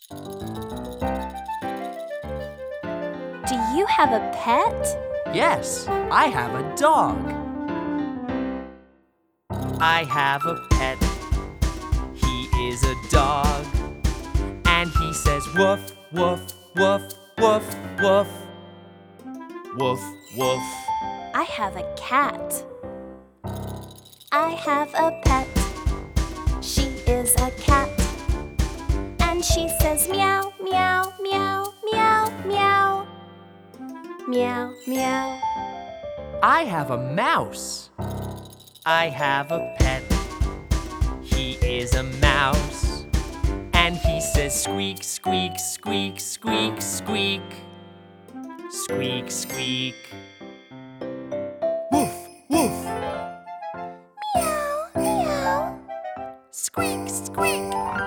Do you have a pet? Yes, I have a dog. I have a pet. He is a dog. And he says woof, woof, woof, woof, woof. Woof, woof. I have a cat. I have a pet. She is a cat. And she says meow, meow, meow, meow, meow. Meow, meow. I have a mouse. I have a pet. He is a mouse. And he says squeak, squeak, squeak, squeak, squeak. Squeak, squeak. Woof, woof. Meow, meow. Squeak, squeak.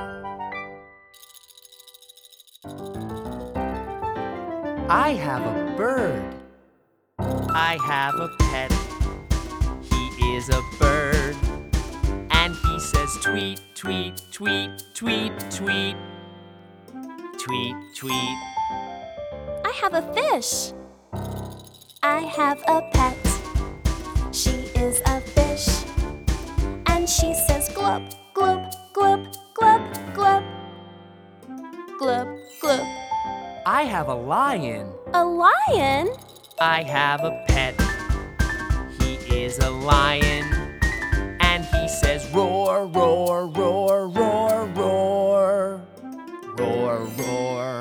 I have a bird. I have a pet. He is a bird. And he says tweet, tweet, tweet, tweet, tweet. Tweet, tweet. I have a fish. I have a pet. She is a fish. And she says glub, glub, glub, glub, glub. Glub, glub. I have a lion. A lion? I have a pet. He is a lion. And he says roar, roar, roar, roar, roar. Roar, roar.